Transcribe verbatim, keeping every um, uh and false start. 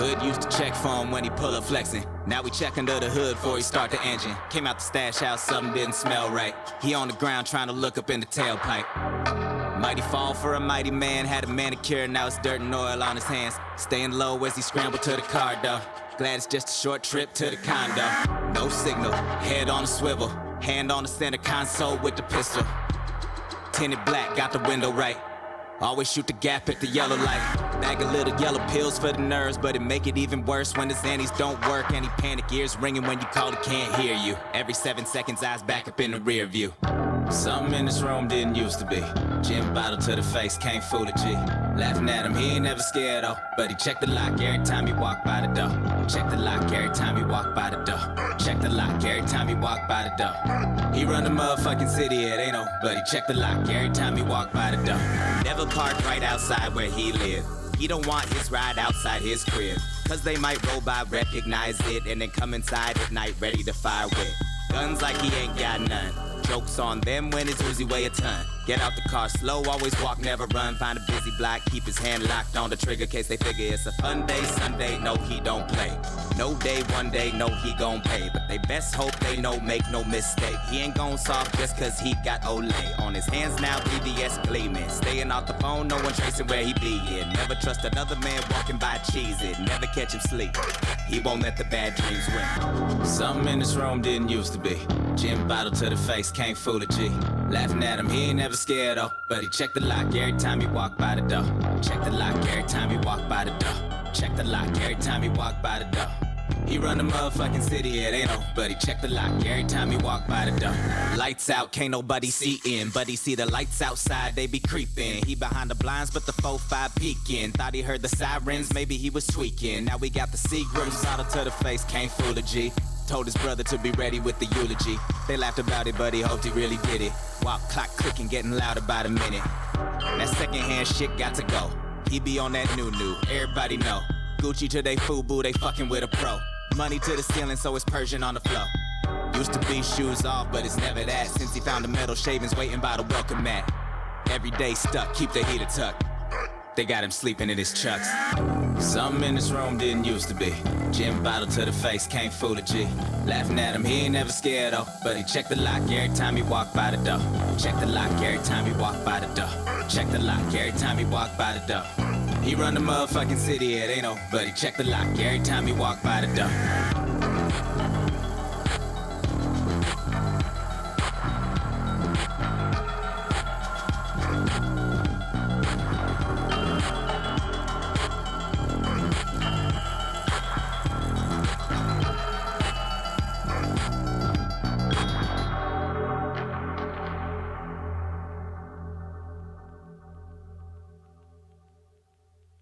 Hood used to check for him when he pull up flexing. Now we check under the hood before he start the engine. Came out the stash house, something didn't smell right. He on the ground trying to look up in the tailpipe. Mighty fall for a mighty man, had a manicure, now it's dirt and oil on his hands. Staying low as he scrambled to the car door. Glad it's just a short trip to the condo. No signal, head on a swivel, hand on the center console with the pistol. Tinted black, got the window right. Always shoot the gap at the yellow light. Bag of little yellow pills for the nerves, but it make it even worse when the Xannies don't work. Any panic ears ringing when you call it, can't hear you. Every seven seconds, eyes back up in the rear view. Something in this room didn't used to be. Gin bottle to the face, can't fool a G. Laughing at him, he ain't never scared though. But he check the lock every time he walk by the door. Check the lock every time he walk by the door. Check the lock every time he walk by the door. He run the motherfucking city, it ain't no. But he check the lock every time he walk by the door. Never park right outside where he live. He don't want his ride outside his crib. Cause they might roll by, recognize it, and then come inside at night ready to fire with guns like he ain't got none. Jokes on them when his Uzi weigh a ton. Get out the car slow, always walk, never run. Find a busy block, keep his hand locked on the trigger case they figure it's a fun day. Sunday, no he don't play. No day, one day, no he gon' pay. But they best hope they know, make no mistake. He ain't gon' soft just cause he got Olay. On his hands now, B D S gleaming. Staying off the phone, no one tracing where he be in. Never trust another man walking by cheese it. Never catch him sleep. He won't let the bad dreams win. Something in this room didn't used to be. Gin bottle to the face, can't fool a G. Laughing at him, he ain't never scared though. But he check the lock every time he walk by the door. Check the lock every time he walk by the door. Check the lock every time he walk by the door. He run the motherfucking city, it ain't no. But he check the lock every time he walk by the door. Lights out, can't nobody see in. But he see the lights outside, they be creeping. He behind the blinds, but the four five peeking. Thought he heard the sirens, maybe he was tweaking. Now we got the Seagrams, bottle to the face, can't fool a G. Told his brother to be ready with the eulogy. They laughed about it, but he hoped he really did it. Walk clock clicking, getting loud about a minute. That secondhand shit got to go. He be on that new new, everybody know. Gucci to they FUBU, they fucking with a pro. Money to the ceiling, so it's Persian on the floor. Used to be shoes off, but it's never that. Since he found the metal shavings waiting by the welcome mat. Every day stuck, keep the heater tucked. They got him sleeping in his chucks. Something in this room didn't used to be. Gin bottle to the face, can't fool a G. Laughing at him, he ain't never scared though. But he check the lock every time he walk by the door. Check the lock every time he walk by the door. Check the lock every time he walk by the door. He run the motherfucking city, it ain't no. But he check the lock every time he walk by the door.